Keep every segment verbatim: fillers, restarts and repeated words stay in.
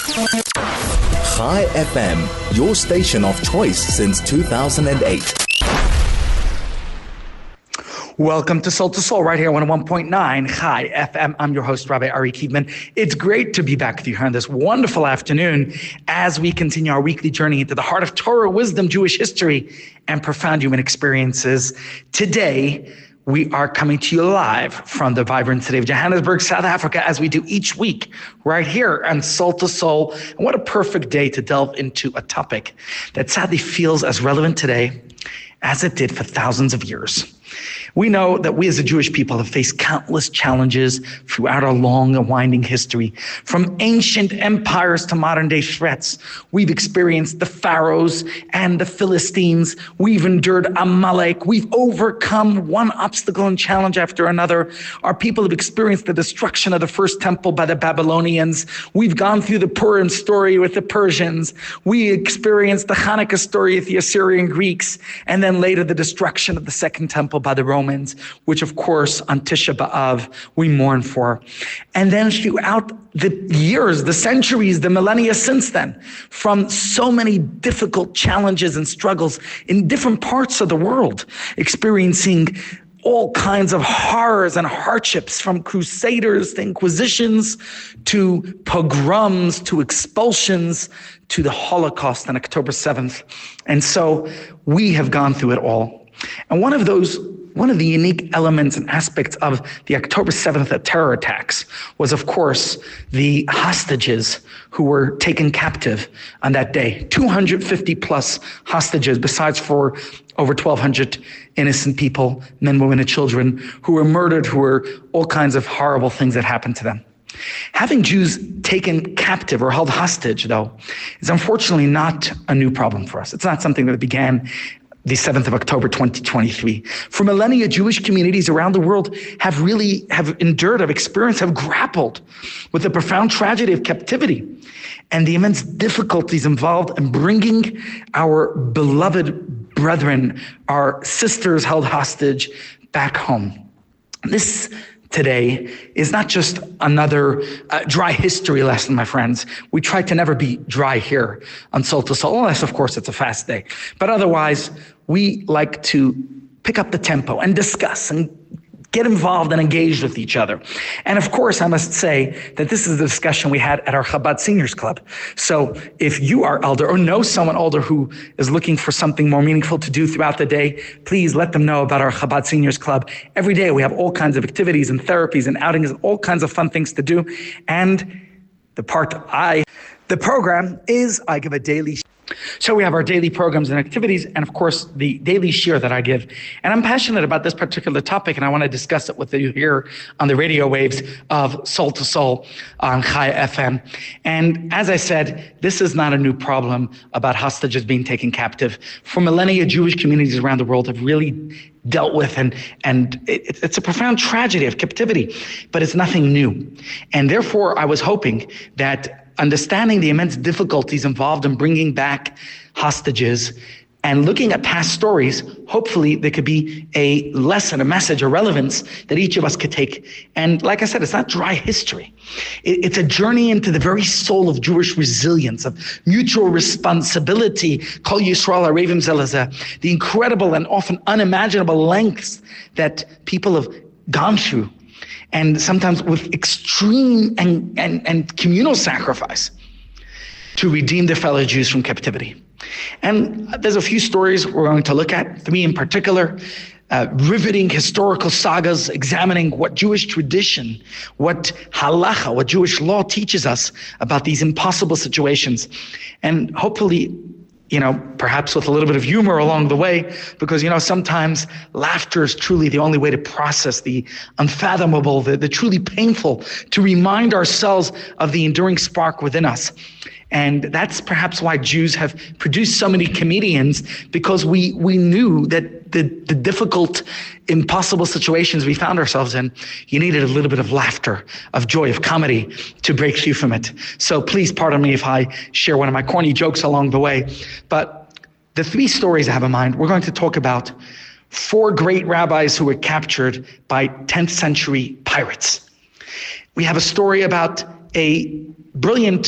Chai F M, your station of choice since two thousand eight. Welcome to Soul to Soul right here on one oh one point nine Chai F M. I'm your host, Rabbi Ari Kievman. It's great to be back with you here on this wonderful afternoon as we continue our weekly journey into the heart of Torah, wisdom, Jewish history, and profound human experiences. Today, we are coming to you live from the vibrant city of Johannesburg, South Africa, as we do each week right here on Soul to Soul. And what a perfect day to delve into a topic that sadly feels as relevant today as it did for thousands of years. We know that we as a Jewish people have faced countless challenges throughout our long and winding history. From ancient empires to modern day threats, we've experienced the pharaohs and the Philistines. We've endured Amalek. We've overcome one obstacle and challenge after another. Our people have experienced the destruction of the first temple by the Babylonians. We've gone through the Purim story with the Persians. We experienced the Hanukkah story with the Assyrian Greeks, and then later the destruction of the second temple by the Romans, which of course on Tisha B'Av we mourn for. And then throughout the years, the centuries, the millennia since then, from so many difficult challenges and struggles in different parts of the world, experiencing all kinds of horrors and hardships, from crusaders to inquisitions to pogroms to expulsions to the Holocaust on October seventh. And so we have gone through it all. And one of those One of the unique elements and aspects of the October seventh terror attacks was, of course, the hostages who were taken captive on that day. two hundred fifty plus hostages, besides for over twelve hundred innocent people, men, women, and children, who were murdered, who were all kinds of horrible things that happened to them. Having Jews taken captive or held hostage, though, is unfortunately not a new problem for us. It's not something that began the seventh of October, twenty twenty-three. For millennia, Jewish communities around the world have really have endured, have experienced, have grappled with the profound tragedy of captivity and the immense difficulties involved in bringing our beloved brethren, our sisters held hostage, back home. This today is not just another uh, dry history lesson, my friends. We try to never be dry here on Soul to Soul, unless, of course, it's a fast day. But otherwise, we like to pick up the tempo and discuss and get involved and engaged with each other. And of course, I must say that this is the discussion we had at our Chabad Seniors Club. So if you are elder or know someone older who is looking for something more meaningful to do throughout the day, please let them know about our Chabad Seniors Club. Every day we have all kinds of activities and therapies and outings and all kinds of fun things to do. And the part I, the program is I give a daily So we have our daily programs and activities, and of course, the daily shir that I give. And I'm passionate about this particular topic, and I want to discuss it with you here on the radio waves of Soul to Soul on Chai F M. And as I said, this is not a new problem about hostages being taken captive. For millennia, Jewish communities around the world have really dealt with, and and it, it's a profound tragedy of captivity, but it's nothing new. And therefore, I was hoping that understanding the immense difficulties involved in bringing back hostages and looking at past stories, hopefully there could be a lesson, a message, a relevance that each of us could take. And like I said, it's not dry history. It, it's a journey into the very soul of Jewish resilience, of mutual responsibility, Kol Yisrael Arevim Ze Lezeh, the incredible and often unimaginable lengths that people have gone through, and sometimes with extreme and, and, and communal sacrifice to redeem their fellow Jews from captivity. And there's a few stories we're going to look at, three in particular, uh, riveting historical sagas, examining what Jewish tradition, what halacha, what Jewish law teaches us about these impossible situations. And hopefully, you know, perhaps with a little bit of humor along the way, because, you know, sometimes laughter is truly the only way to process the unfathomable, the, the truly painful, to remind ourselves of the enduring spark within us. And that's perhaps why Jews have produced so many comedians, because we we knew that the, the difficult, impossible situations we found ourselves in, you needed a little bit of laughter, of joy, of comedy to break through from it. So please pardon me if I share one of my corny jokes along the way. But the three stories I have in mind, we're going to talk about four great rabbis who were captured by tenth century pirates. We have a story about a brilliant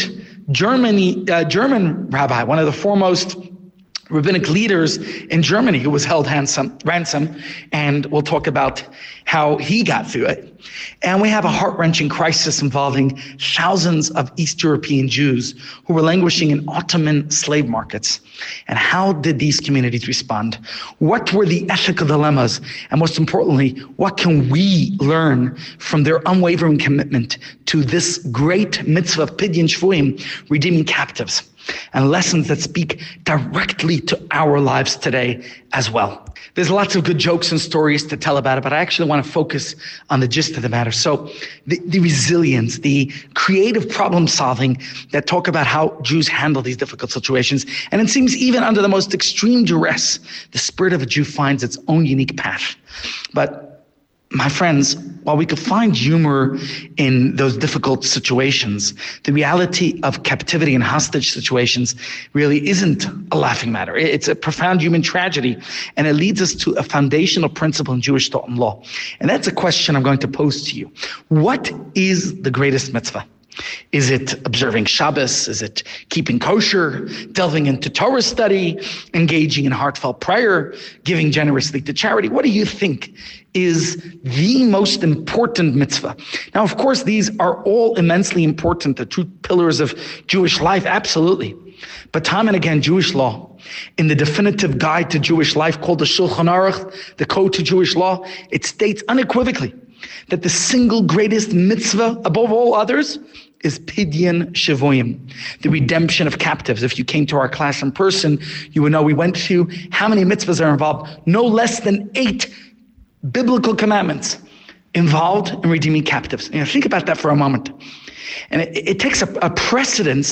Germany, uh, German rabbi, one of the foremost rabbinic leaders in Germany, who was held ransom, ransom, and we'll talk about how he got through it. And we have a heart-wrenching crisis involving thousands of East European Jews who were languishing in Ottoman slave markets. And how did these communities respond? What were the ethical dilemmas? And most importantly, what can we learn from their unwavering commitment to this great mitzvah of Pidyon Shvuim, redeeming captives? And lessons that speak directly to our lives today as well. There's lots of good jokes and stories to tell about it, but I actually want to focus on the gist of the matter. So the, the resilience, the creative problem solving that talk about how Jews handle these difficult situations. And it seems even under the most extreme duress, the spirit of a Jew finds its own unique path. But my friends, while we could find humor in those difficult situations, the reality of captivity and hostage situations really isn't a laughing matter. It's a profound human tragedy, and it leads us to a foundational principle in Jewish thought and law. And that's a question I'm going to pose to you. What is the greatest mitzvah? Is it observing Shabbos? Is it keeping kosher, delving into Torah study, engaging in heartfelt prayer, giving generously to charity? What do you think is the most important mitzvah? Now, of course, these are all immensely important, the true pillars of Jewish life, absolutely. But time and again, Jewish law, in the definitive guide to Jewish life called the Shulchan Aruch, the Code to Jewish Law, it states unequivocally that the single greatest mitzvah above all others is Pidyon Shvuim, the redemption of captives. If you came to our class in person, you would know we went through how many mitzvahs are involved. No less than eight biblical commandments involved in redeeming captives. You know, think about that for a moment. And it, it takes a, a precedence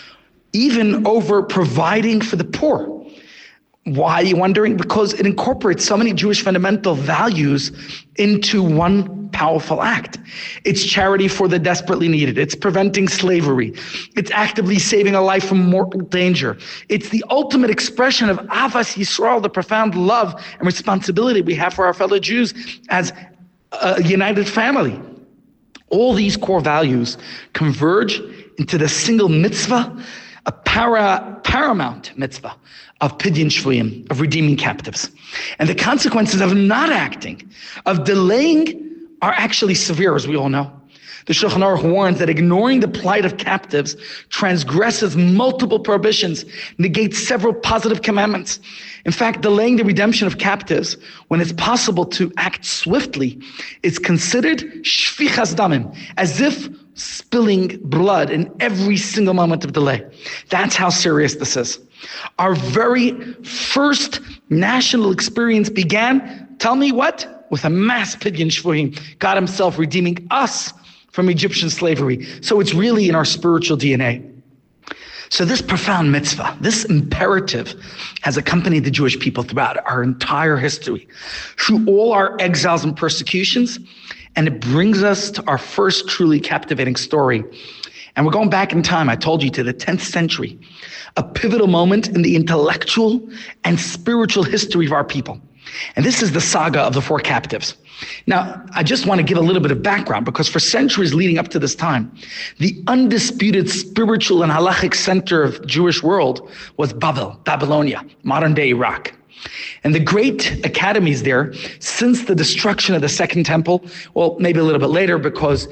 even over providing for the poor. Why, are you wondering? Because it incorporates so many Jewish fundamental values into one powerful act. It's charity for the desperately needed. It's preventing slavery. It's actively saving a life from mortal danger. It's the ultimate expression of Avas Yisrael, the profound love and responsibility we have for our fellow Jews as a united family. All these core values converge into the single mitzvah, a para, paramount mitzvah of Pidyon Shvuim, of redeeming captives. And the consequences of not acting, of delaying, are actually severe, as we all know. The Shulchan Aruch warns that ignoring the plight of captives transgresses multiple prohibitions, negates several positive commandments. In fact, delaying the redemption of captives, when it's possible to act swiftly, is considered shfichas damim, as if spilling blood in every single moment of delay. That's how serious this is. Our very first national experience began, tell me what? With a mass Pidyon Shvuim, God himself redeeming us from Egyptian slavery. So it's really in our spiritual D N A. So this profound mitzvah, this imperative has accompanied the Jewish people throughout our entire history, through all our exiles and persecutions, and it brings us to our first truly captivating story. And we're going back in time, I told you, to the tenth century, a pivotal moment in the intellectual and spiritual history of our people. And this is the saga of the four captives. Now, I just want to give a little bit of background, because for centuries leading up to this time, the undisputed spiritual and halachic center of the Jewish world was Babel, Babylonia, modern-day Iraq. And the great academies there, since the destruction of the Second Temple, well, maybe a little bit later, because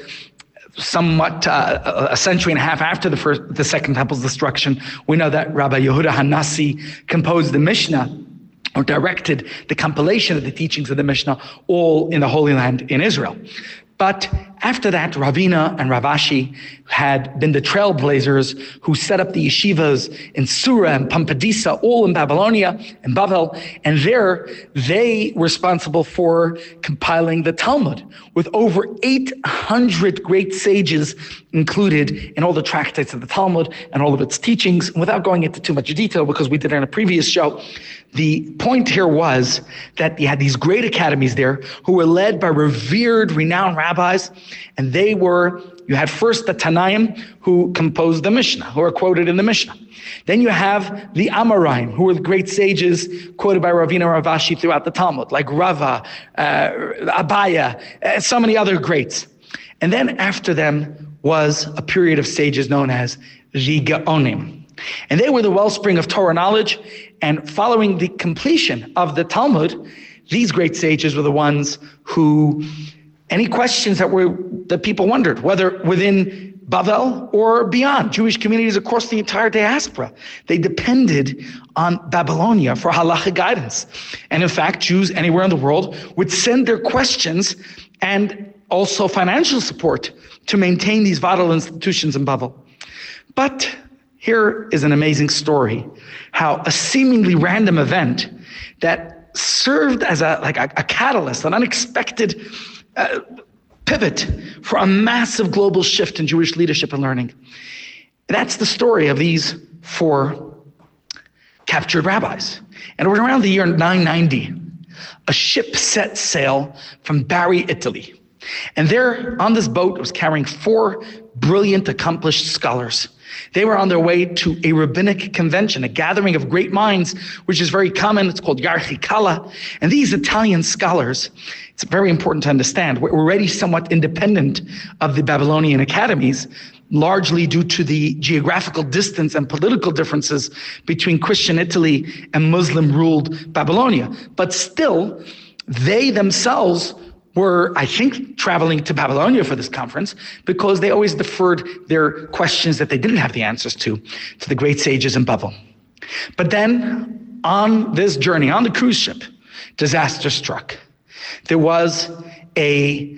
somewhat uh, a century and a half after the first, the Second Temple's destruction, we know that Rabbi Yehuda Hanassi composed the Mishnah, or directed the compilation of the teachings of the Mishnah, all in the Holy Land in Israel. But after that, Ravina and Rav Ashi had been the trailblazers who set up the yeshivas in Sura and Pampadisa, all in Babylonia and Babel. And there, they were responsible for compiling the Talmud, with over eight hundred great sages included in all the tractates of the Talmud and all of its teachings. Without going into too much detail, because we did it in a previous show, the point here was that you had these great academies there who were led by revered, renowned rabbis, and they were, you had first the Tanaim, who composed the Mishnah, who are quoted in the Mishnah. Then you have the Amoraim, who were the great sages quoted by Ravina and Rav Ashi throughout the Talmud, like Rava, uh, Abaya, and so many other greats. And then after them was a period of sages known as the Gaonim. And they were the wellspring of Torah knowledge. And following the completion of the Talmud, these great sages were the ones who, any questions that were that people wondered, whether within Bavel or beyond, Jewish communities across the entire diaspora, they depended on Babylonia for halachic guidance. And in fact, Jews anywhere in the world would send their questions and also financial support to maintain these vital institutions in Bavel. But here is an amazing story, how a seemingly random event that served as a like a, a catalyst, an unexpected uh, pivot for a massive global shift in Jewish leadership and learning. That's the story of these four captured rabbis. And it was around the year nine ninety, a ship set sail from Bari, Italy. And there on this boat was carrying four brilliant, accomplished scholars. They were on their way to a rabbinic convention, a gathering of great minds, which is very common. It's called Yarchi Kala. And these Italian scholars, it's very important to understand, were already somewhat independent of the Babylonian academies, largely due to the geographical distance and political differences between Christian Italy and Muslim-ruled Babylonia. But still, they themselves were, I think, traveling to Babylonia for this conference because they always deferred their questions that they didn't have the answers to, to the great sages in Babel. But then, on this journey, on the cruise ship, disaster struck. There was a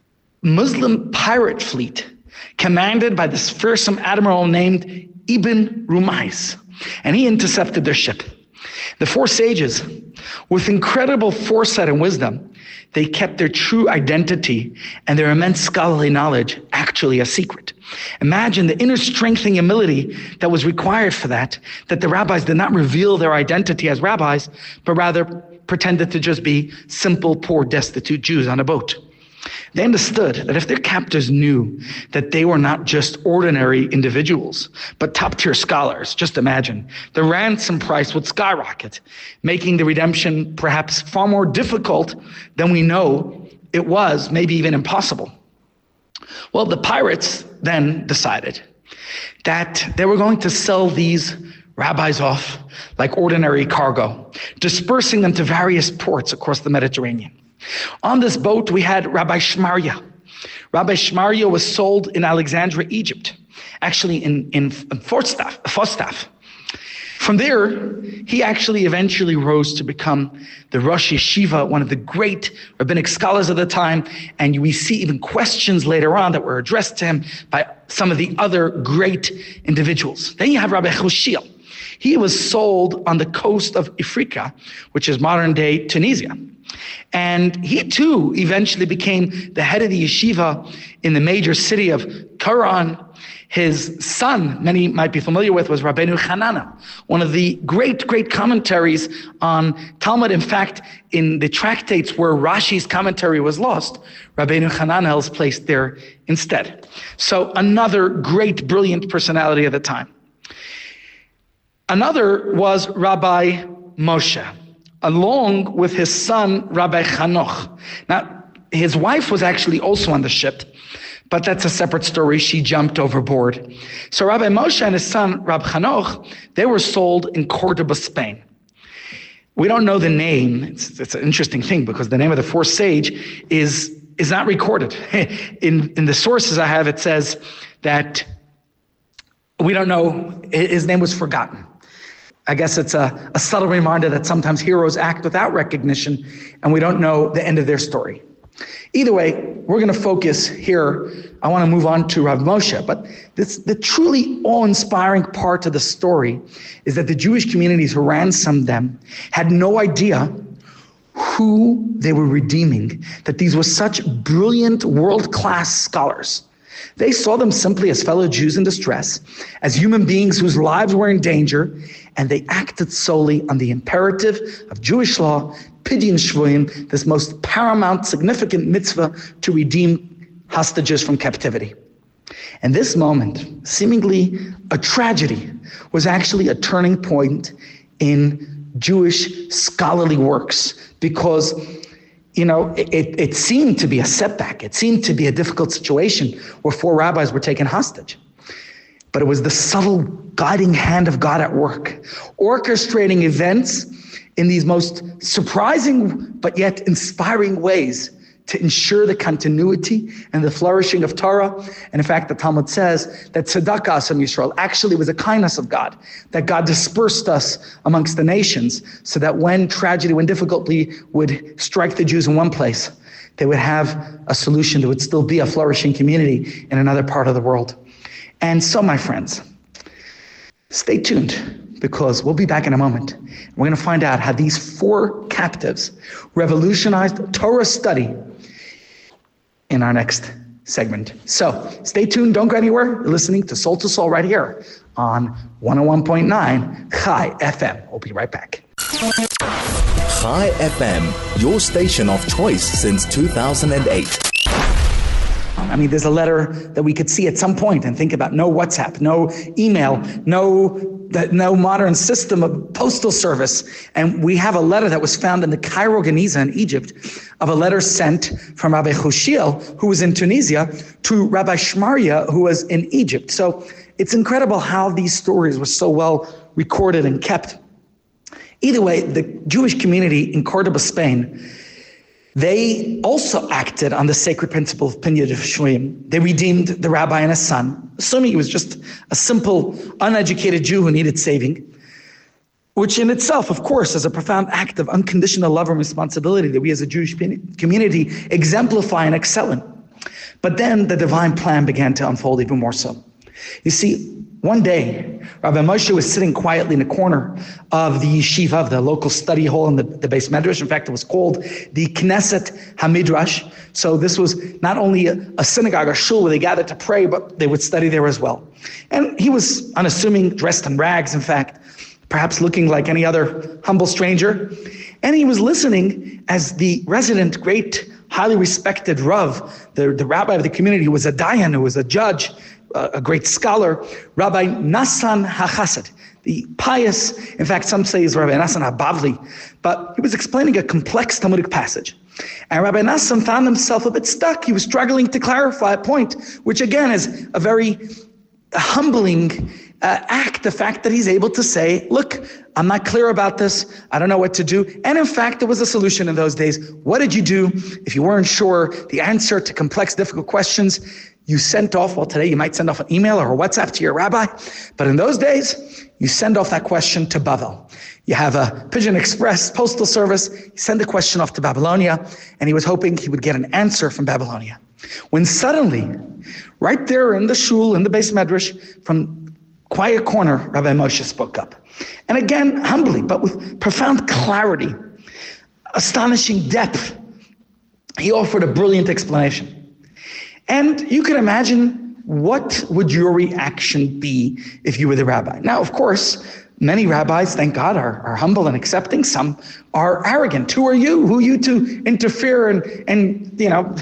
Muslim pirate fleet commanded by this fearsome admiral named Ibn Rumais, and he intercepted their ship. The four sages, with incredible foresight and wisdom, they kept their true identity and their immense scholarly knowledge actually a secret. Imagine the inner strength and humility that was required for that, that the rabbis did not reveal their identity as rabbis, but rather pretended to just be simple, poor, destitute Jews on a boat. They understood that if their captors knew that they were not just ordinary individuals, but top-tier scholars, just imagine, the ransom price would skyrocket, making the redemption perhaps far more difficult than we know it was, maybe even impossible. Well, the pirates then decided that they were going to sell these rabbis off like ordinary cargo, dispersing them to various ports across the Mediterranean. On this boat, we had Rabbi Shmarya. Rabbi Shmarya was sold in Alexandria, Egypt, actually in, in, in Falstaff, Falstaff. From there, he actually eventually rose to become the Rosh Yeshiva, one of the great rabbinic scholars of the time, and we see even questions later on that were addressed to him by some of the other great individuals. Then you have Rabbi Choshiel. He was sold on the coast of Africa, which is modern-day Tunisia. And he too eventually became the head of the yeshiva in the major city of Qumran. His son, many might be familiar with, was Rabbeinu Hanana, one of the great, great commentaries on Talmud. In fact, in the tractates where Rashi's commentary was lost, Rabbeinu Hanana is placed there instead. So another great, brilliant personality of the time. Another was Rabbi Moshe, along with his son, Rabbi Chanoch. Now, his wife was actually also on the ship, but that's a separate story. She jumped overboard. So Rabbi Moshe and his son, Rabbi Chanoch, they were sold in Cordoba, Spain. We don't know the name. It's, it's an interesting thing because the name of the fourth sage is, is not recorded. In, in the sources I have, it says that we don't know, his name was forgotten. I guess it's a, a subtle reminder that sometimes heroes act without recognition and we don't know the end of their story. Either way, we're going to focus here. I want to move on to Rav Moshe, but this, the truly awe-inspiring part of the story is that the Jewish communities who ransomed them had no idea who they were redeeming, that these were such brilliant world-class scholars. They saw them simply as fellow Jews in distress, as human beings whose lives were in danger, and they acted solely on the imperative of Jewish law, Pidyon Shvuim, this most paramount, significant mitzvah to redeem hostages from captivity. And this moment, seemingly a tragedy, was actually a turning point in Jewish scholarly works because, you know, it, it seemed to be a setback. It seemed to be a difficult situation where four rabbis were taken hostage. But but it was the subtle guiding hand of God at work, orchestrating events in these most surprising but yet inspiring ways to ensure the continuity and the flourishing of Torah. And in fact, the Talmud says that tzedakah asam Yisrael actually was a kindness of God, that God dispersed us amongst the nations so that when tragedy, when difficulty would strike the Jews in one place, they would have a solution. There would still be a flourishing community in another part of the world. And so, my friends, stay tuned, because we'll be back in a moment. We're going to find out how these four captives revolutionized Torah study in our next segment. So stay tuned. Don't go anywhere. You're listening to Soul to Soul right here on one oh one point nine Chai F M. We'll be right back. Chai F M, your station of choice since two thousand eight. I mean, there's a letter that we could see at some point and think about. No WhatsApp, no email, no no modern system of postal service. And we have a letter that was found in the Cairo Geniza in Egypt, of a letter sent from Rabbi Chushiel, who was in Tunisia, to Rabbi Shmaria, who was in Egypt. So it's incredible how these stories were so well recorded and kept. Either way, the Jewish community in Cordoba, Spain, they also acted on the sacred principle of Pinyah D'Shvuim. They redeemed the rabbi and his son, assuming he was just a simple, uneducated Jew who needed saving, which in itself, of course, is a profound act of unconditional love and responsibility that we as a Jewish community exemplify and excel in. But then the divine plan began to unfold even more so. You see, one day, Rabbi Moshe was sitting quietly in a corner of the yeshiva, of the local study hall in the, the Beis Medrash. In fact, it was called the Knesset HaMidrash. So this was not only a, a synagogue or shul where they gathered to pray, but they would study there as well. And he was unassuming, dressed in rags, in fact, perhaps looking like any other humble stranger. And he was listening as the resident, great, highly respected Rav, the, the rabbi of the community, who was a dayan, who was a judge, a great scholar, Rabbi Nassan HaChassid, the pious, in fact, some say he's Rabbi Nassan HaBavli, but he was explaining a complex Talmudic passage. And Rabbi Nassan found himself a bit stuck. He was struggling to clarify a point, which again is a very humbling uh, act, the fact that he's able to say, look, I'm not clear about this. I don't know what to do. And in fact, there was a solution in those days. What did you do if you weren't sure the answer to complex, difficult questions? You sent off, well, today you might send off an email or a WhatsApp to your rabbi, but in those days, you send off that question to Bavel. You have a Pigeon Express postal service, you send the question off to Babylonia, and he was hoping he would get an answer from Babylonia. When suddenly, right there in the shul, in the Beis Medrash, from quiet corner, Rabbi Moshe spoke up. And again, humbly, but with profound clarity, astonishing depth, he offered a brilliant explanation. And you can imagine, what would your reaction be if you were the rabbi? Now, of course, many rabbis, thank God, are, are humble and accepting. Some are arrogant. Who are you? Who are you to interfere and, and you know,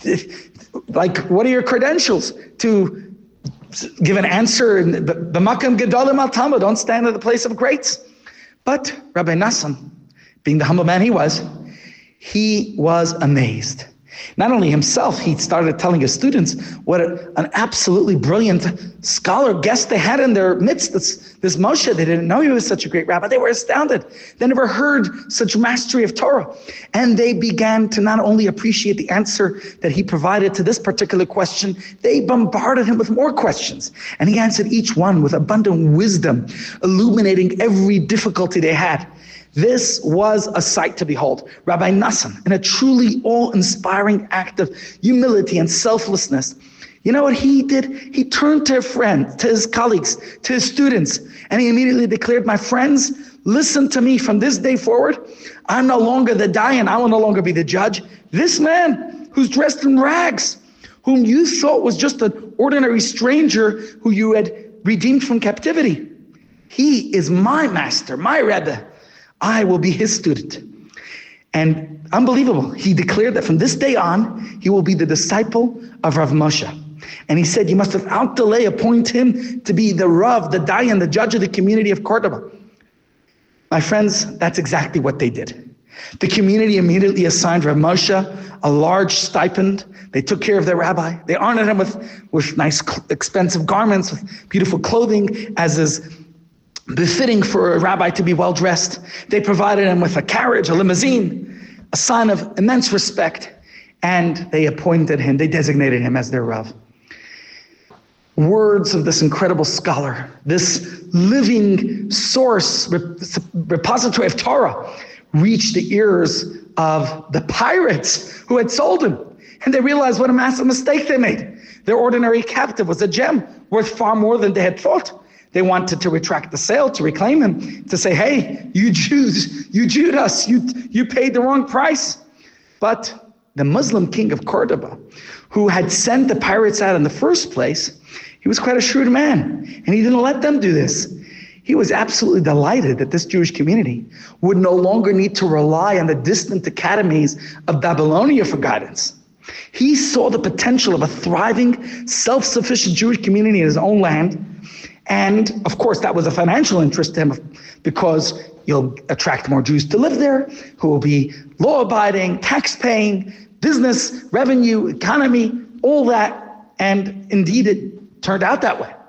like, what are your credentials to give an answer? B'makam gedolim al Talmud, don't stand in the place of greats. But Rabbi Nassan, being the humble man he was, he was amazed. Not only himself, he started telling his students what a, an absolutely brilliant scholar guest they had in their midst. This, this Moshe, they didn't know he was such a great rabbi. They were astounded. They never heard such mastery of Torah. And they began to not only appreciate the answer that he provided to this particular question, they bombarded him with more questions. And he answered each one with abundant wisdom, illuminating every difficulty they had. This was a sight to behold. Rabbi Nassan, in a truly awe-inspiring act of humility and selflessness, you know what he did? He turned to a friend, to his colleagues, to his students, and he immediately declared, my friends, listen to me. From this day forward, I'm no longer the dayan. I will no longer be the judge. This man who's dressed in rags, whom you thought was just an ordinary stranger who you had redeemed from captivity, he is my master, my Rebbe. I will be his student. And unbelievable, he declared that from this day on, he will be the disciple of Rav Moshe. And he said, you must without delay appoint him to be the Rav, the Dayan, the judge of the community of Cordoba. My friends, that's exactly what they did. The community immediately assigned Rav Moshe a large stipend. They took care of their rabbi. They honored him with, with nice, expensive garments, with beautiful clothing, as is befitting for a rabbi to be well-dressed. They provided him with a carriage, a limousine, a sign of immense respect, and they appointed him, they designated him as their Rav. Words of this incredible scholar, this living source, repository of Torah, reached the ears of the pirates who had sold him. And they realized what a massive mistake they made. Their ordinary captive was a gem worth far more than they had thought. They wanted to retract the sale, to reclaim him, to say, hey, you Jews, you Judas, you, you paid the wrong price. But the Muslim king of Cordoba, who had sent the pirates out in the first place, he was quite a shrewd man, and he didn't let them do this. He was absolutely delighted that this Jewish community would no longer need to rely on the distant academies of Babylonia for guidance. He saw the potential of a thriving, self-sufficient Jewish community in his own land. And of course, that was a financial interest to him, because you'll attract more Jews to live there, who will be law-abiding, tax-paying, business, revenue, economy, all that. And indeed, it turned out that way.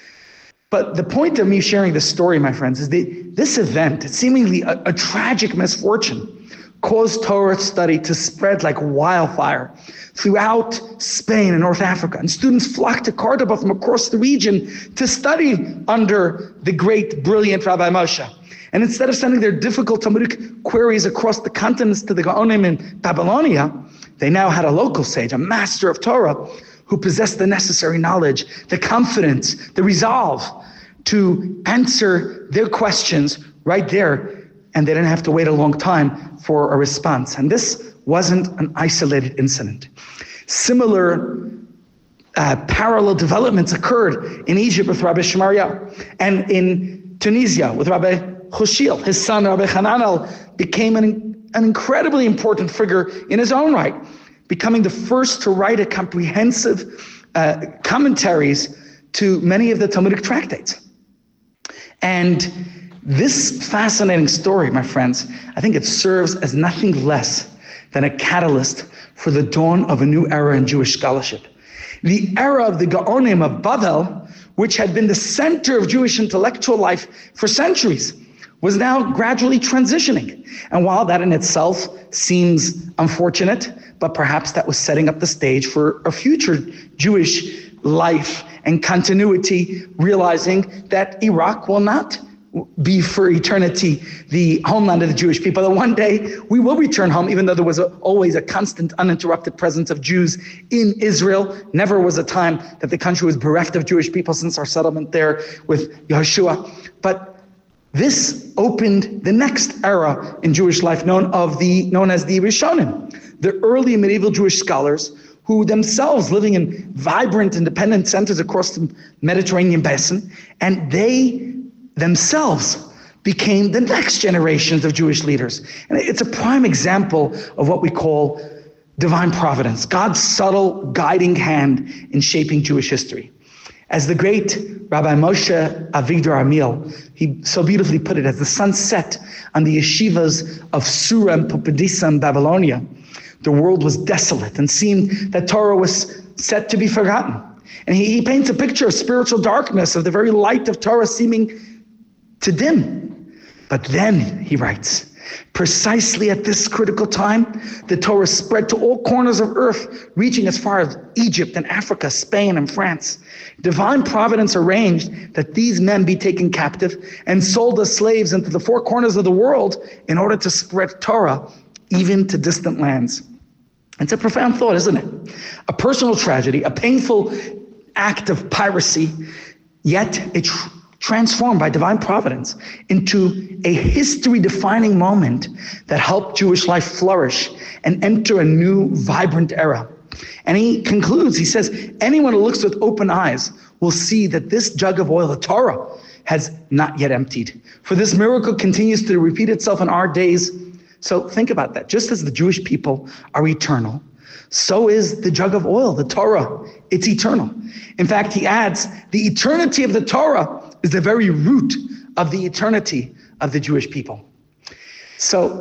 But the point of me sharing this story, my friends, is that this event, seemingly a, a tragic misfortune, caused Torah study to spread like wildfire throughout Spain and North Africa. And students flocked to Cordoba from across the region to study under the great, brilliant Rabbi Moshe. And instead of sending their difficult Talmudic queries across the continents to the Gaonim in Babylonia, they now had a local sage, a master of Torah, who possessed the necessary knowledge, the confidence, the resolve to answer their questions right there. And they didn't have to wait a long time for a response. And this wasn't an isolated incident. Similar uh, parallel developments occurred in Egypt with Rabbi Shemaria, and in Tunisia with Rabbi Chushiel. His son, Rabbi Hananel, became an, an incredibly important figure in his own right, becoming the first to write a comprehensive uh, commentaries to many of the Talmudic tractates. And this fascinating story, my friends, I think it serves as nothing less than a catalyst for the dawn of a new era in Jewish scholarship. The era of the Gaonim of Bavel, which had been the center of Jewish intellectual life for centuries, was now gradually transitioning. And while that in itself seems unfortunate, but perhaps that was setting up the stage for a future Jewish life and continuity, realizing that Iraq will not be for eternity the homeland of the Jewish people. That one day we will return home, even though there was a, always a constant, uninterrupted presence of Jews in Israel. Never was a time that the country was bereft of Jewish people since our settlement there with Yehoshua. But this opened the next era in Jewish life, known of the known as the Rishonim, the early medieval Jewish scholars who themselves living in vibrant, independent centers across the Mediterranean basin, and they themselves became the next generations of Jewish leaders. And it's a prime example of what we call divine providence, God's subtle guiding hand in shaping Jewish history. As the great Rabbi Moshe Avigdor Amiel, he so beautifully put it, as the sun set on the yeshivas of Sura and Pumbedisa in Babylonia, the world was desolate and seemed that Torah was set to be forgotten. And he, he paints a picture of spiritual darkness, of the very light of Torah seeming to dim. But then, he writes, precisely at this critical time, the Torah spread to all corners of earth, reaching as far as Egypt and Africa, Spain and France. Divine providence arranged that these men be taken captive and sold as slaves into the four corners of the world in order to spread Torah even to distant lands. It's a profound thought, isn't it? A personal tragedy, a painful act of piracy, yet it tr- transformed by divine providence into a history-defining moment that helped Jewish life flourish and enter a new, vibrant era. And he concludes, he says, anyone who looks with open eyes will see that this jug of oil, the Torah, has not yet emptied. For this miracle continues to repeat itself in our days. So think about that. Just as the Jewish people are eternal, so is the jug of oil, the Torah. It's eternal. In fact, he adds, the eternity of the Torah is the very root of the eternity of the Jewish people. So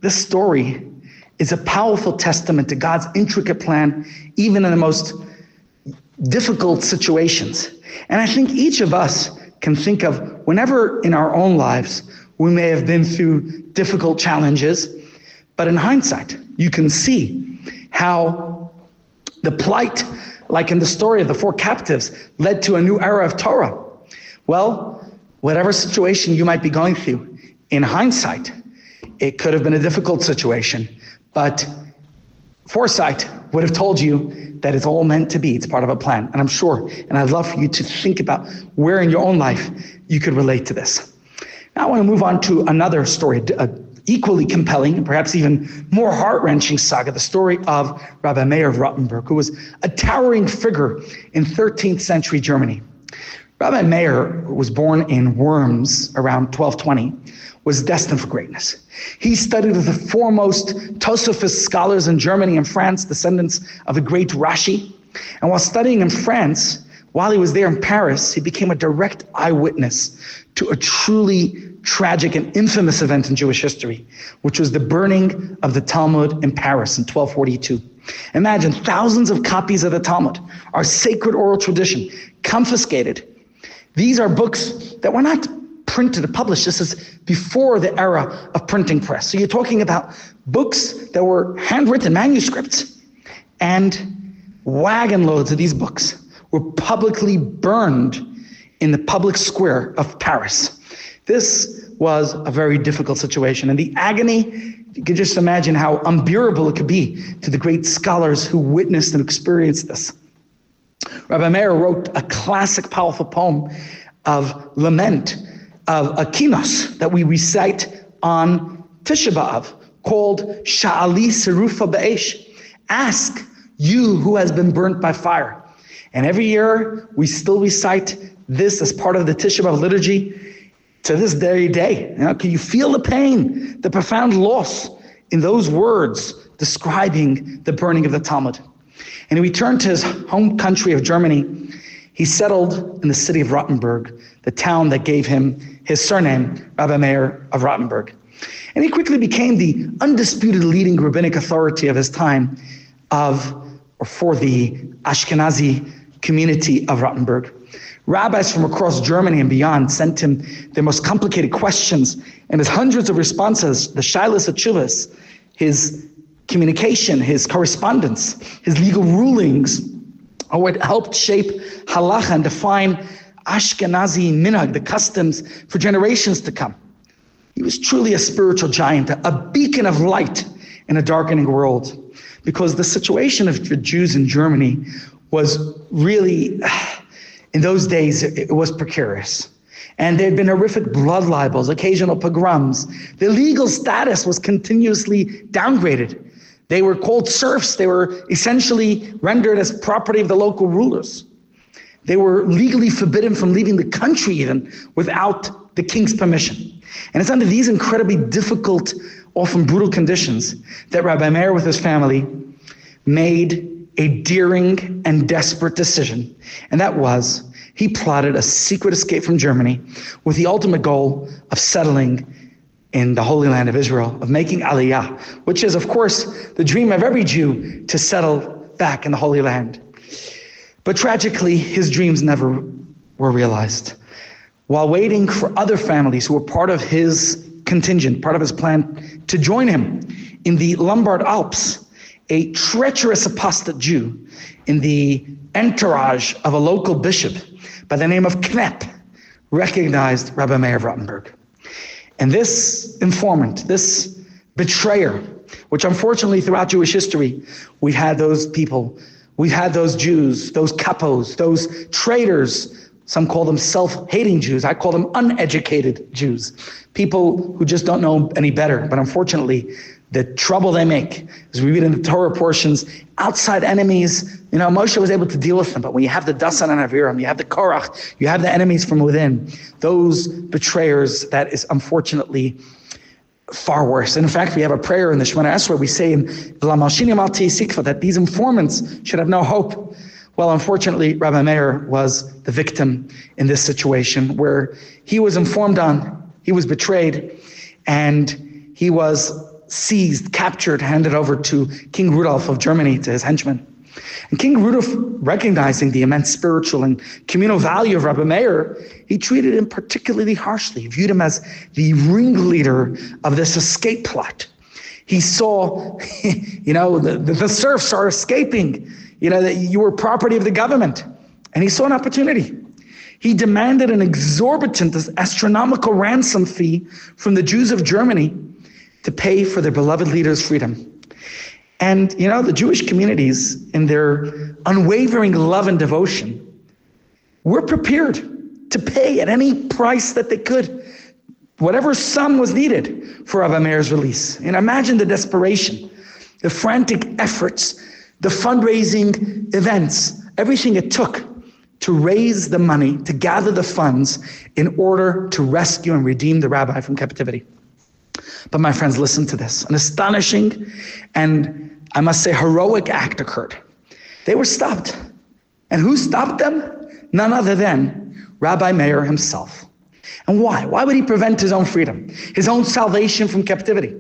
this story is a powerful testament to God's intricate plan, even in the most difficult situations. And I think each of us can think of whenever in our own lives we may have been through difficult challenges, but in hindsight, you can see how the plight, like in the story of the four captives, led to a new era of Torah. Well, whatever situation you might be going through, in hindsight, it could have been a difficult situation, but foresight would have told you that it's all meant to be. It's part of a plan. And I'm sure, and I'd love for you to think about where in your own life you could relate to this. Now I want to move on to another story, a equally compelling, and perhaps even more heart-wrenching saga, the story of Rabbi Meir of Rottenburg, who was a towering figure in thirteenth century Germany. Rabbi Meir was born in Worms around twelve twenty, was destined for greatness. He studied with the foremost Tosafist scholars in Germany and France, descendants of the great Rashi. And while studying in France, while he was there in Paris, he became a direct eyewitness to a truly tragic and infamous event in Jewish history, which was the burning of the Talmud in Paris in twelve forty-two. Imagine thousands of copies of the Talmud, our sacred oral tradition, confiscated. These are books that were not printed and published. This is before the era of printing press. So you're talking about books that were handwritten manuscripts, and wagon loads of these books were publicly burned in the public square of Paris. This was a very difficult situation, and the agony, you can just imagine how unbearable it could be to the great scholars who witnessed and experienced this. Rabbi Meir wrote a classic, powerful poem of lament, of a kinos, that we recite on Tisha B'Av, called Sha'ali Serufa B'Esh. Ask, you who has been burnt by fire. And every year, we still recite this as part of the Tisha B'Av liturgy to this very day. You know, can you feel the pain, the profound loss in those words describing the burning of the Talmud? And he returned to his home country of Germany. He settled in the city of Rottenburg, the town that gave him his surname, Rabbi Meir of Rottenburg. And he quickly became the undisputed leading rabbinic authority of his time of, or for the Ashkenazi community of Rottenburg. Rabbis from across Germany and beyond sent him their most complicated questions, and his hundreds of responses, the Shilas Atshuvas, his communication, his correspondence, his legal rulings, are what helped shape halacha and define Ashkenazi minhag, the customs for generations to come. He was truly a spiritual giant, a beacon of light in a darkening world, because the situation of the Jews in Germany was really, in those days, it was precarious. And there had been horrific blood libels, occasional pogroms. Their legal status was continuously downgraded. They were called serfs. They were essentially rendered as property of the local rulers. They were legally forbidden from leaving the country even without the king's permission. And it's under these incredibly difficult, often brutal conditions that Rabbi Meir with his family made a daring and desperate decision. And that was, he plotted a secret escape from Germany with the ultimate goal of settling in the Holy Land of Israel, of making Aliyah, which is, of course, the dream of every Jew, to settle back in the Holy Land. But tragically, his dreams never were realized. While waiting for other families who were part of his contingent, part of his plan to join him in the Lombard Alps, a treacherous apostate Jew in the entourage of a local bishop by the name of Knepp recognized Rabbi Meir of Rottenburg. And this informant, this betrayer, which unfortunately throughout Jewish history, we've had those people, we've had those Jews, those kapos, those traitors. Some call them self-hating Jews. I call them uneducated Jews. People who just don't know any better. But unfortunately, the trouble they make, as we read in the Torah portions, outside enemies, you know, Moshe was able to deal with them. But when you have the Dasan and Aviram, you have the Korach, you have the enemies from within, those betrayers, that is unfortunately far worse. And in fact, we have a prayer in the Shemona Esrei, we say in that these informants should have no hope. Well, unfortunately, Rabbi Meir was the victim in this situation where he was informed on, he was betrayed, and he was seized, captured, handed over to King Rudolf of Germany, to his henchmen. And King Rudolf, recognizing the immense spiritual and communal value of Rabbi Meir, he treated him particularly harshly. He viewed him as the ringleader of this escape plot. He saw, you know, the, the serfs are escaping, you know, that you were property of the government. And he saw an opportunity. He demanded an exorbitant, astronomical ransom fee from the Jews of Germany to pay for their beloved leader's freedom. And, you know, the Jewish communities, in their unwavering love and devotion, were prepared to pay at any price that they could, whatever sum was needed for Rabbi Meir's release. And imagine the desperation, the frantic efforts, the fundraising events, everything it took to raise the money, to gather the funds in order to rescue and redeem the rabbi from captivity. But my friends, listen to this. An astonishing and, I must say, heroic act occurred. They were stopped. And who stopped them? None other than Rabbi Meir himself. And why? Why would he prevent his own freedom, his own salvation from captivity?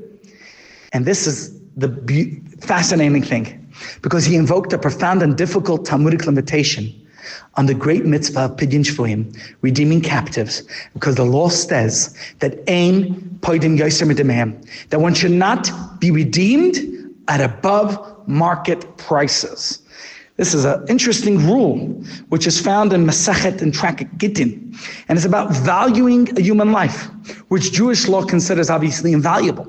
And this is the be- fascinating thing, because he invoked a profound and difficult Talmudic limitation on the great mitzvah of Pidyon Shvuim, redeeming captives, because the law says that ein poidim yoser midameim, that one should not be redeemed at above market prices. This is an interesting rule, which is found in Masechet and Tractate Gittin, and it's about valuing a human life, which Jewish law considers obviously invaluable.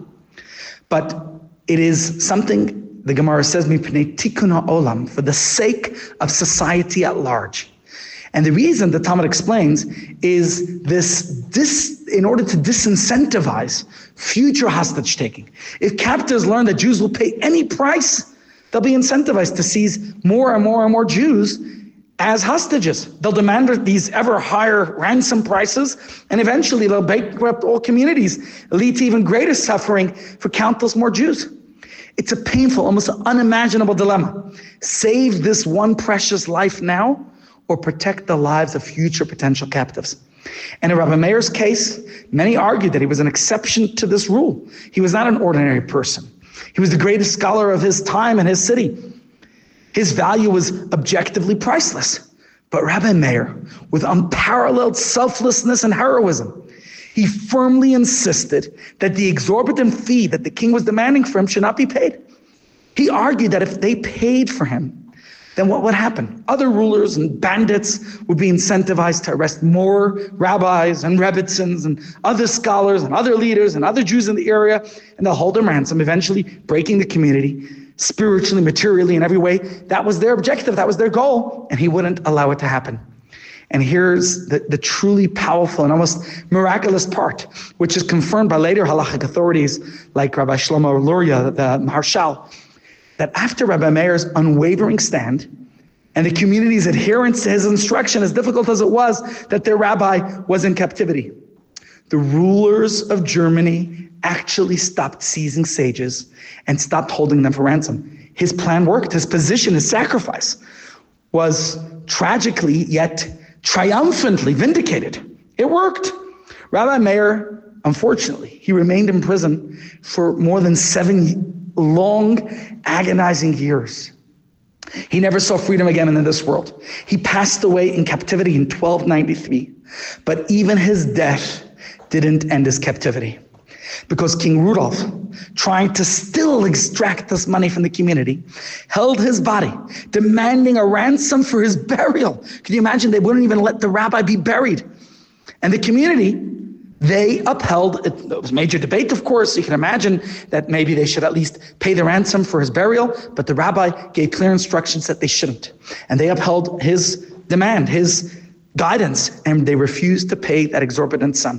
But it is something, the Gemara says, mipnei tikkun ha'olam, for the sake of society at large. And the reason, the Talmud explains, is this, dis, in order to disincentivize future hostage taking. If captives learn that Jews will pay any price, they'll be incentivized to seize more and more and more Jews as hostages. They'll demand these ever higher ransom prices, and eventually they'll bankrupt all communities, lead to even greater suffering for countless more Jews. It's a painful, almost unimaginable dilemma. Save this one precious life now, or protect the lives of future potential captives. And in Rabbi Meir's case, many argued that he was an exception to this rule. He was not an ordinary person. He was the greatest scholar of his time and his city. His value was objectively priceless. But Rabbi Meir, with unparalleled selflessness and heroism, he firmly insisted that the exorbitant fee that the king was demanding for him should not be paid. He argued that if they paid for him, then what would happen? Other rulers and bandits would be incentivized to arrest more rabbis and rebbitzins and other scholars and other leaders and other Jews in the area, and they'll hold them ransom, eventually breaking the community spiritually, materially, in every way. That was their objective. That was their goal, and he wouldn't allow it to happen. And here's the, the truly powerful and almost miraculous part, which is confirmed by later halachic authorities like Rabbi Shlomo Luria, the Maharshal, that after Rabbi Meir's unwavering stand and the community's adherence to his instruction, as difficult as it was that their rabbi was in captivity, the rulers of Germany actually stopped seizing sages and stopped holding them for ransom. His plan worked. His position, his sacrifice was tragically yet triumphantly vindicated. It worked. Rabbi Meir, unfortunately, he remained in prison for more than seven long, agonizing years. He never saw freedom again in this world. He passed away in captivity in twelve ninety-three. But even his death didn't end his captivity, because King Rudolf, trying to still extract this money from the community, held his body, demanding a ransom for his burial. Can you imagine? They wouldn't even let the rabbi be buried. And the community, they upheld, it, there was major debate, of course. You can imagine that maybe they should at least pay the ransom for his burial, but the rabbi gave clear instructions that they shouldn't. And they upheld his demand, his guidance, and they refused to pay that exorbitant sum.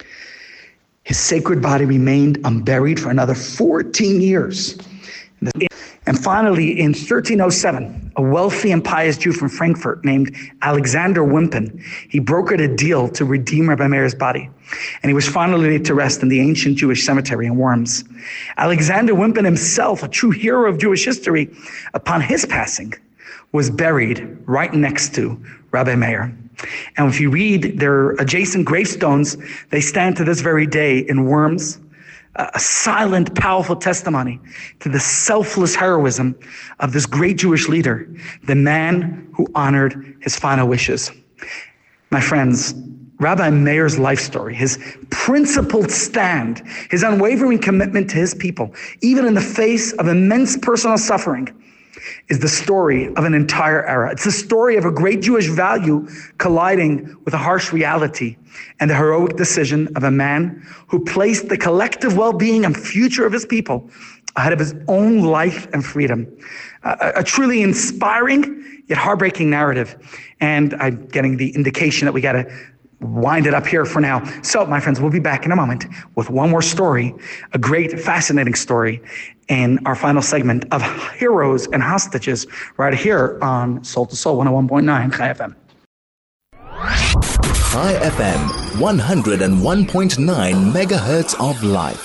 His sacred body remained unburied for another fourteen years. And finally, in thirteen oh seven, a wealthy and pious Jew from Frankfurt named Alexander Wimpin, he brokered a deal to redeem Rabbi Meir's body. And he was finally laid to rest in the ancient Jewish cemetery in Worms. Alexander Wimpin himself, a true hero of Jewish history, upon his passing, was buried right next to Rabbi Meir. And if you read their adjacent gravestones, they stand to this very day in Worms, a silent, powerful testimony to the selfless heroism of this great Jewish leader, the man who honored his final wishes. My friends, Rabbi Meir's life story, his principled stand, his unwavering commitment to his people, even in the face of immense personal suffering, is the story of an entire era. It's the story of a great Jewish value colliding with a harsh reality, and the heroic decision of a man who placed the collective well-being and future of his people ahead of his own life and freedom. A, a truly inspiring yet heartbreaking narrative. And I'm getting the indication that we got to wind it up here for now. So, my friends, we'll be back in a moment with one more story, a great, fascinating story, in our final segment of Heroes and Hostages, right here on Soul to Soul one oh one point nine Chai F M. Chai F M, one oh one point nine megahertz of life.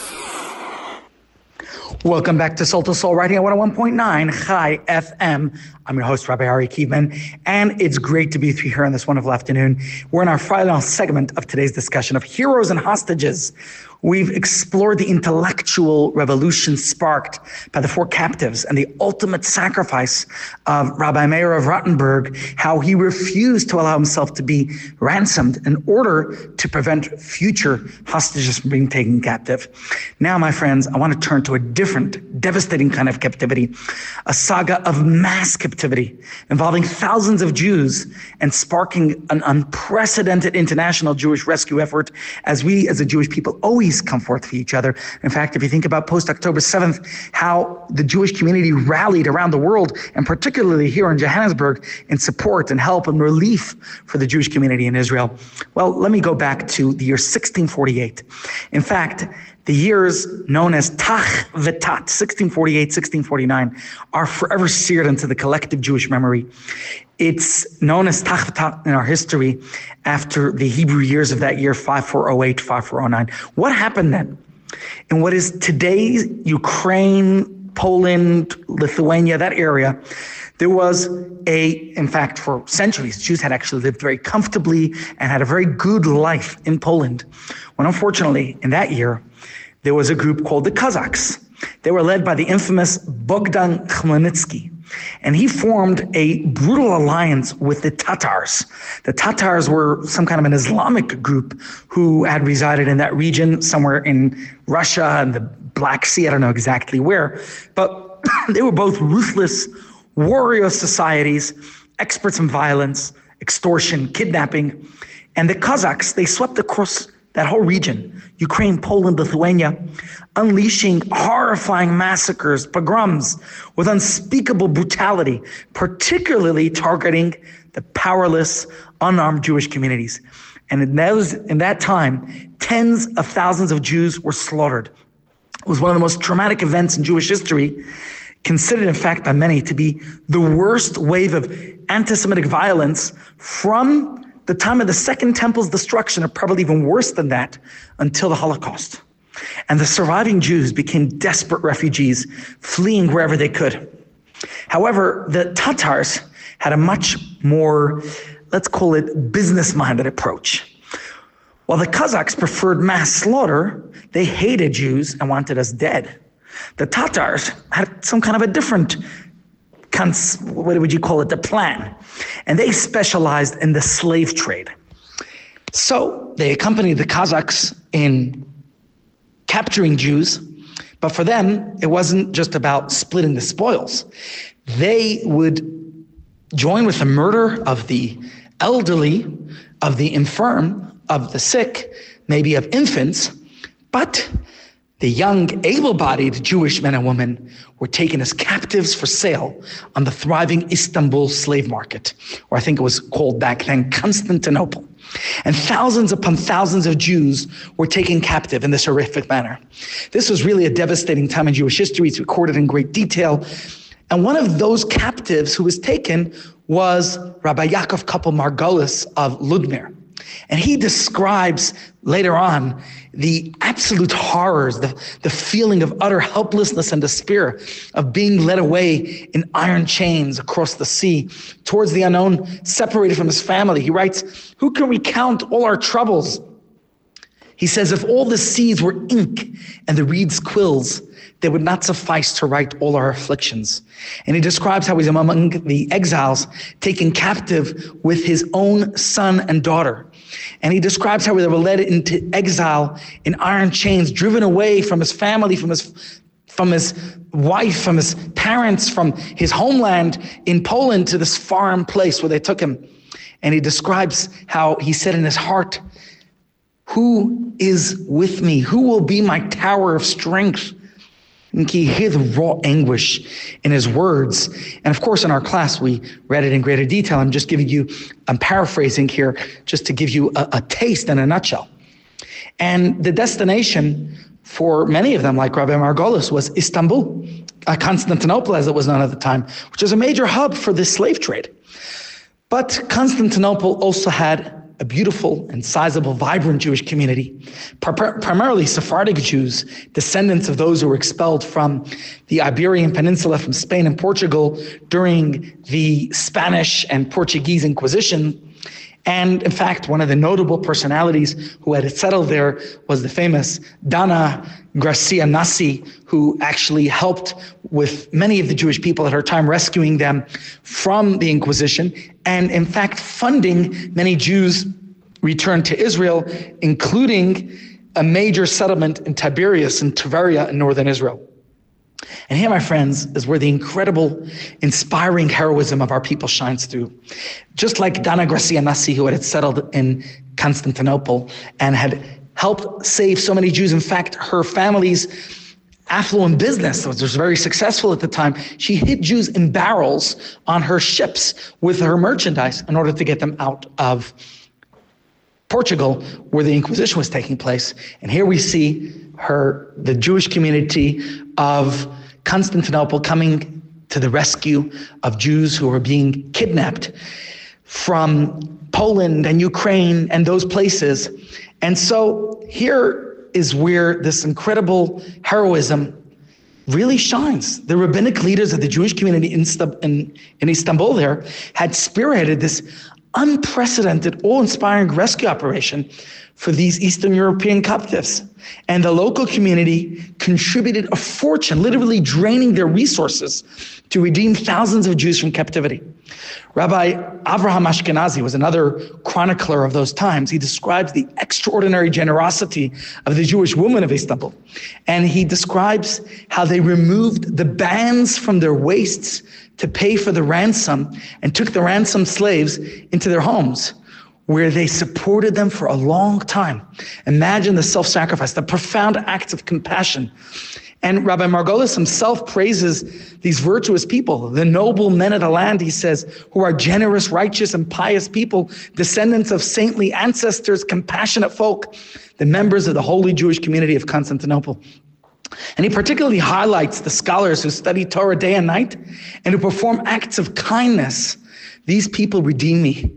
Welcome back to Soul to Soul, right here at one oh one point nine Chai F M. I'm your host, Rabbi Ari Kievman, and it's great to be with you here on this wonderful afternoon. We're in our final segment of today's discussion of Heroes and Hostages. We've explored the intellectual revolution sparked by the four captives and the ultimate sacrifice of Rabbi Meir of Rottenburg, how he refused to allow himself to be ransomed in order to prevent future hostages from being taken captive. Now, my friends, I want to turn to a different, devastating kind of captivity, a saga of mass captivity involving thousands of Jews and sparking an unprecedented international Jewish rescue effort, as we as a Jewish people always come forth for each other. In fact, if you think about post-October seventh, how the Jewish community rallied around the world, and particularly here in Johannesburg, in support and help and relief for the Jewish community in Israel. Well, let me go back to the year sixteen forty-eight. In fact, the years known as Tach V'Tat, sixteen forty-eight, sixteen forty-nine, are forever seared into the collective Jewish memory. It's known as Tach V'Tat in our history after the Hebrew years of that year, five four oh eight, five four oh nine. What happened then? In what is today's Ukraine, Poland, Lithuania, that area, there was a, in fact, for centuries, Jews had actually lived very comfortably and had a very good life in Poland. When unfortunately, in that year, there was a group called the Cossacks. They were led by the infamous Bogdan Khmelnytsky, and he formed a brutal alliance with the Tatars. The Tatars were some kind of an Islamic group who had resided in that region, somewhere in Russia and the Black Sea, I don't know exactly where, but they were both ruthless warrior societies, experts in violence, extortion, kidnapping. And the Cossacks, they swept across that whole region, Ukraine, Poland, Lithuania, unleashing horrifying massacres, pogroms with unspeakable brutality, particularly targeting the powerless, unarmed Jewish communities. And in, those, in that time, tens of thousands of Jews were slaughtered. It was one of the most traumatic events in Jewish history, considered, in fact, by many to be the worst wave of anti-Semitic violence from the time of the Second Temple's destruction, or probably even worse than that, until the Holocaust. And the surviving Jews became desperate refugees, fleeing wherever they could. However, the Tatars had a much more, let's call it, business-minded approach. While the Cossacks preferred mass slaughter, they hated Jews and wanted us dead. The Tatars had some kind of a different, cons- what would you call it, the plan. And they specialized in the slave trade. So they accompanied the Cossacks in capturing Jews, but for them, it wasn't just about splitting the spoils. They would join with the murder of the elderly, of the infirm, of the sick, maybe of infants, but the young, able-bodied Jewish men and women were taken as captives for sale on the thriving Istanbul slave market, or I think it was called back then Constantinople. And thousands upon thousands of Jews were taken captive in this horrific manner. This was really a devastating time in Jewish history. It's recorded in great detail. And one of those captives who was taken was Rabbi Yaakov Koppel Margolis of Ludmir. And he describes later on the absolute horrors, the, the feeling of utter helplessness and despair of being led away in iron chains across the sea towards the unknown, separated from his family. He writes, "Who can recount all our troubles? He says, if all the seas were ink and the reeds quills, they would not suffice to write all our afflictions. And he describes how he's among the exiles, taken captive with his own son and daughter. And he describes how they were led into exile in iron chains, driven away from his family, from his from his wife, from his parents, from his homeland in Poland to this foreign place where they took him. And he describes how he said in his heart, who is with me? Who will be my tower of strength? And he hear the raw anguish in his words. And of course, in our class, we read it in greater detail. I'm just giving you, I'm paraphrasing here, just to give you a, a taste in a nutshell. And the destination for many of them, like Rabbi Margolis, was Istanbul, uh, Constantinople as it was known at the time, which was a major hub for this slave trade. But Constantinople also had a beautiful and sizable, vibrant Jewish community, pr- primarily Sephardic Jews, descendants of those who were expelled from the Iberian Peninsula, from Spain and Portugal during the Spanish and Portuguese Inquisition. And in fact, one of the notable personalities who had settled there was the famous Dana Gracia Nassi, who actually helped with many of the Jewish people at her time, rescuing them from the Inquisition, and in fact, funding many Jews returned to Israel, including a major settlement in Tiberias in Tveria in northern Israel. And here, my friends, is where the incredible, inspiring heroism of our people shines through. Just like Dana Gracia Nassi, who had settled in Constantinople and had helped save so many Jews. In fact, her family's affluent business, which was very successful at the time, she hid Jews in barrels on her ships with her merchandise in order to get them out of Portugal, where the Inquisition was taking place. And here we see her, the Jewish community of Constantinople, coming to the rescue of Jews who were being kidnapped from Poland and Ukraine and those places. And so here is where this incredible heroism really shines. The rabbinic leaders of the Jewish community in, in, in Istanbul there had spearheaded this unprecedented, awe-inspiring rescue operation for these Eastern European captives. And the local community contributed a fortune, literally draining their resources to redeem thousands of Jews from captivity. Rabbi Avraham Ashkenazi was another chronicler of those times. He describes the extraordinary generosity of the Jewish women of Istanbul. And he describes how they removed the bands from their waists to pay for the ransom and took the ransomed slaves into their homes, where they supported them for a long time. Imagine the self-sacrifice, the profound acts of compassion. And Rabbi Margolis himself praises these virtuous people, the noble men of the land, he says, who are generous, righteous, and pious people, descendants of saintly ancestors, compassionate folk, the members of the holy Jewish community of Constantinople. And he particularly highlights the scholars who study Torah day and night and who perform acts of kindness. These people redeem me.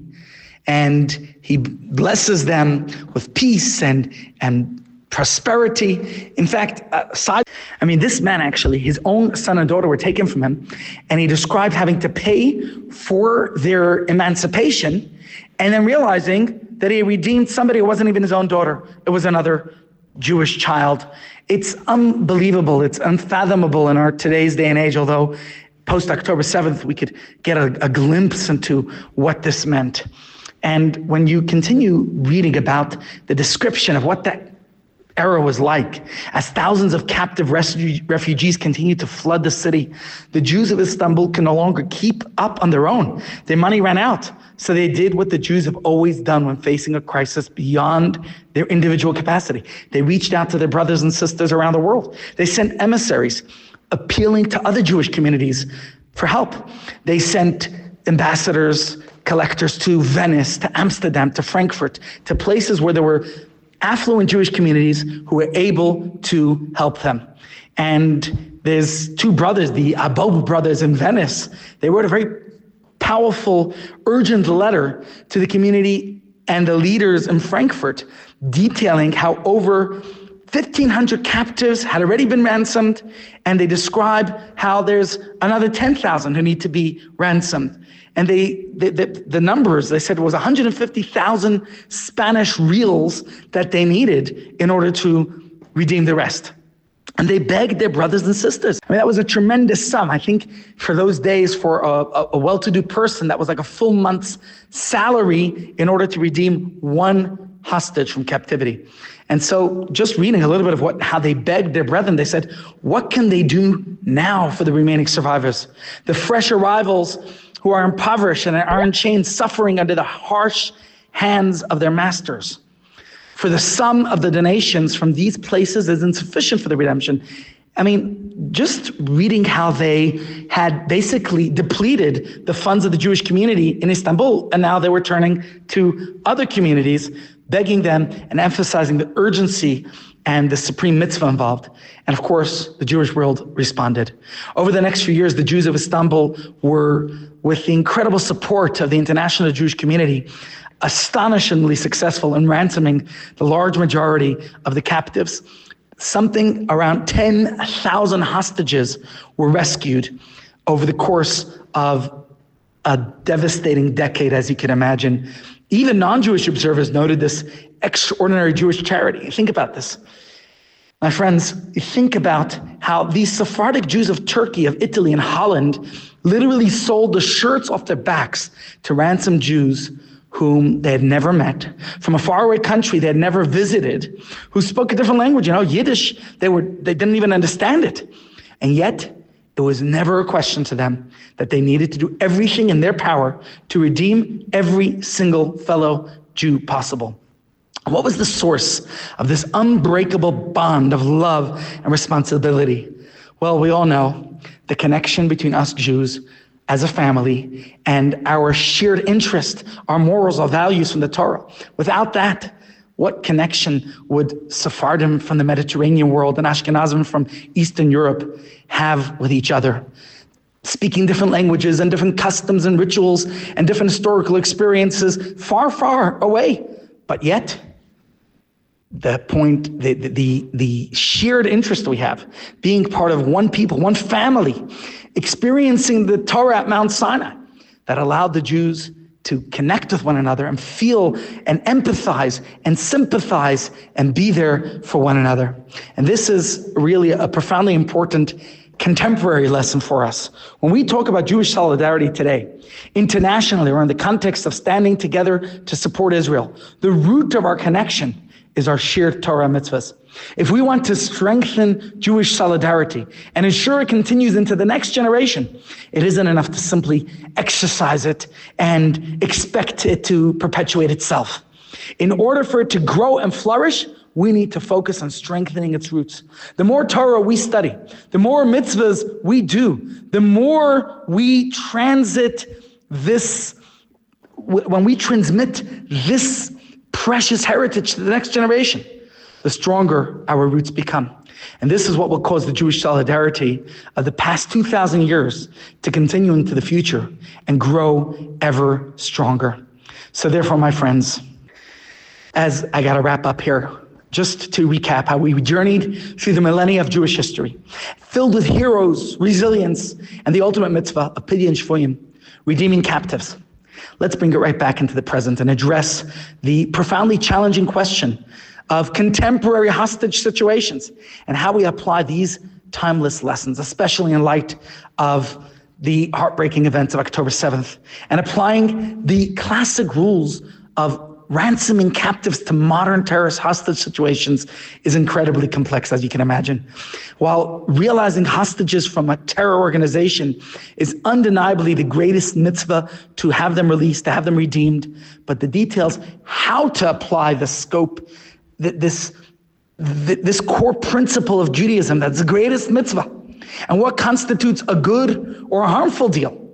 And he blesses them with peace and, and prosperity. In fact, aside, I mean, this man actually, his own son and daughter were taken from him, and he described having to pay for their emancipation and then realizing that he redeemed somebody who wasn't even his own daughter. It was another Jewish child. It's unbelievable. It's unfathomable in our today's day and age, although post-October seventh, we could get a, a glimpse into what this meant. And when you continue reading about the description of what that era was like, as thousands of captive refugees continued to flood the city, the Jews of Istanbul can no longer keep up on their own. Their money ran out. So they did what the Jews have always done when facing a crisis beyond their individual capacity. They reached out to their brothers and sisters around the world. They sent emissaries appealing to other Jewish communities for help. They sent ambassadors, collectors to Venice, to Amsterdam, to Frankfurt, to places where there were affluent Jewish communities who were able to help them. And there's two brothers, the Abob brothers in Venice. They wrote a very powerful, urgent letter to the community and the leaders in Frankfurt, detailing how over fifteen hundred captives had already been ransomed, and they describe how there's another ten thousand who need to be ransomed. And they, they, they the numbers, they said it was one hundred fifty thousand Spanish reals that they needed in order to redeem the rest. And they begged their brothers and sisters. I mean, that was a tremendous sum. I think for those days, for a, a well-to-do person, that was like a full month's salary in order to redeem one hostage from captivity. And so just reading a little bit of what how they begged their brethren, they said, what can they do now for the remaining survivors? The fresh arrivals who are impoverished and are in chains, suffering under the harsh hands of their masters. For the sum of the donations from these places is insufficient for the redemption. I mean, just reading how they had basically depleted the funds of the Jewish community in Istanbul, and now they were turning to other communities, begging them and emphasizing the urgency and the supreme mitzvah involved. And of course, the Jewish world responded. Over the next few years, the Jews of Istanbul were, with the incredible support of the international Jewish community, astonishingly successful in ransoming the large majority of the captives. Something around ten thousand hostages were rescued over the course of a devastating decade, as you can imagine. Even non-Jewish observers noted this extraordinary Jewish charity. Think about this. My friends, think about how these Sephardic Jews of Turkey, of Italy, and Holland literally sold the shirts off their backs to ransom Jews whom they had never met, from a faraway country they had never visited, who spoke a different language, you know, Yiddish. They were they didn't even understand it. And yet, it was never a question to them that they needed to do everything in their power to redeem every single fellow Jew possible. What was the source of this unbreakable bond of love and responsibility? Well, we all know the connection between us Jews as a family and our shared interest, our morals, our values from the Torah. Without that, what connection would Sephardim from the Mediterranean world and Ashkenazim from Eastern Europe have with each other? Speaking different languages and different customs and rituals and different historical experiences far, far away. But yet, the point, the, the, the shared interest we have, being part of one people, one family, experiencing the Torah at Mount Sinai that allowed the Jews to connect with one another and feel and empathize and sympathize and be there for one another. And this is really a profoundly important contemporary lesson for us. When we talk about Jewish solidarity today, internationally or in the context of standing together to support Israel, the root of our connection is our shared Torah mitzvahs. If we want to strengthen Jewish solidarity and ensure it continues into the next generation, it isn't enough to simply exercise it and expect it to perpetuate itself. In order for it to grow and flourish, we need to focus on strengthening its roots. The more Torah we study, the more mitzvahs we do, the more we transit this, when we transmit this precious heritage to the next generation, the stronger our roots become. And this is what will cause the Jewish solidarity of the past two thousand years to continue into the future and grow ever stronger. So therefore, my friends, as I got to wrap up here, just to recap how we journeyed through the millennia of Jewish history, filled with heroes, resilience, and the ultimate mitzvah of Pidyon Shvuyim, redeeming captives. Let's bring it right back into the present and address the profoundly challenging question of contemporary hostage situations and how we apply these timeless lessons, especially in light of the heartbreaking events of October seventh, and applying the classic rules of ransoming captives to modern terrorist hostage situations is incredibly complex, as you can imagine. While realizing hostages from a terror organization is undeniably the greatest mitzvah to have them released, to have them redeemed, but the details, how to apply the scope, this, this core principle of Judaism, that's the greatest mitzvah, and what constitutes a good or a harmful deal,